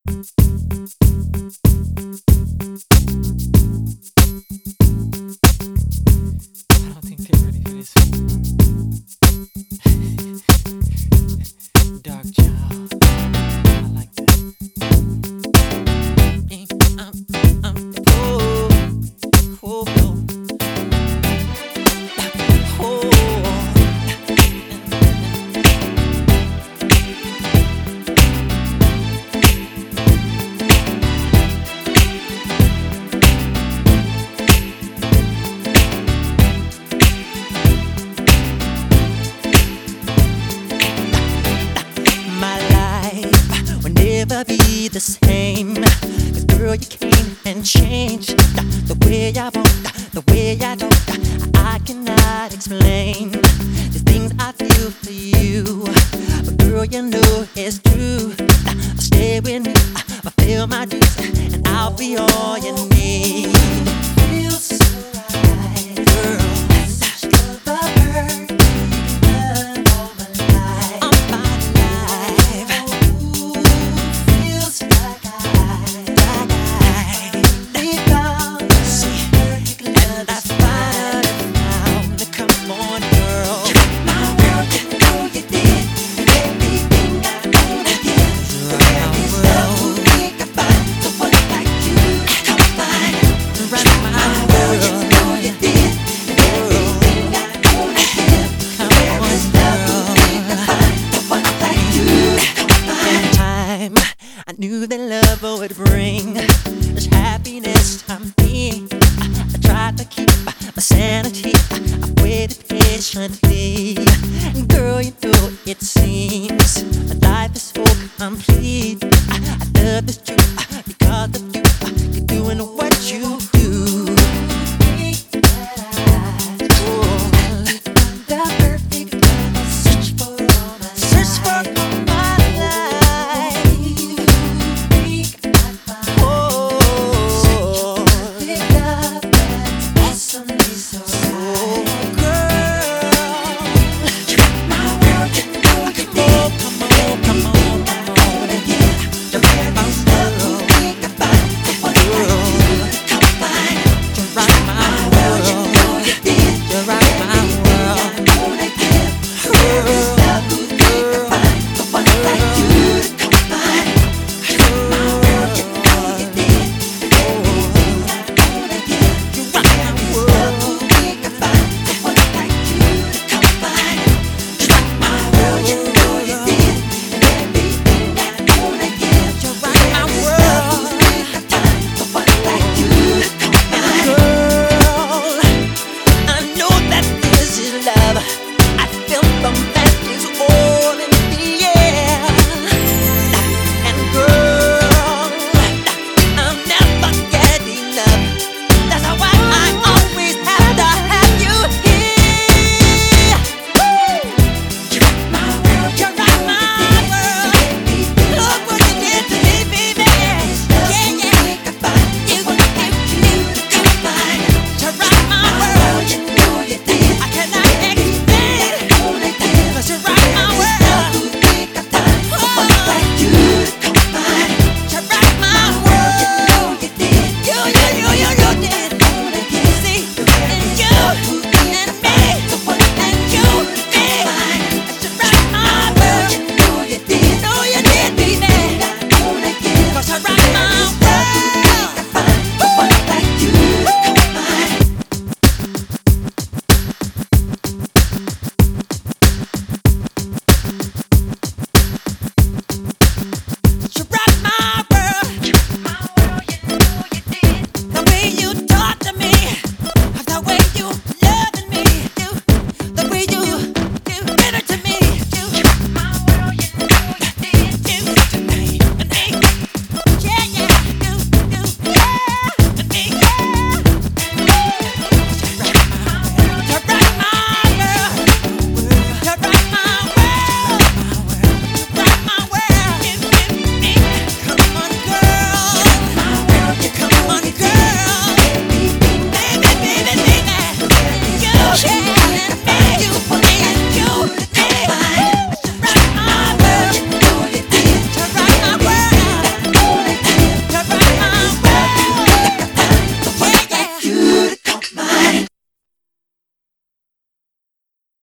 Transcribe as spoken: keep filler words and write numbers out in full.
don't think they're ready for this. Dark child. I like that. Um, um, oh, oh, oh. Never be the same, 'cause girl, you came and changed the way I want, the way I don't. I cannot explain the things I feel for you, but girl, you know it's true. Stay with me, fulfill my dreams, and I'll be all you need. Feels so right, girl. Such the bird. I knew that love would bring this happiness to me. I tried to keep my sanity. I waited patiently. Girl, you know it seems my life is so complete. I love this truth.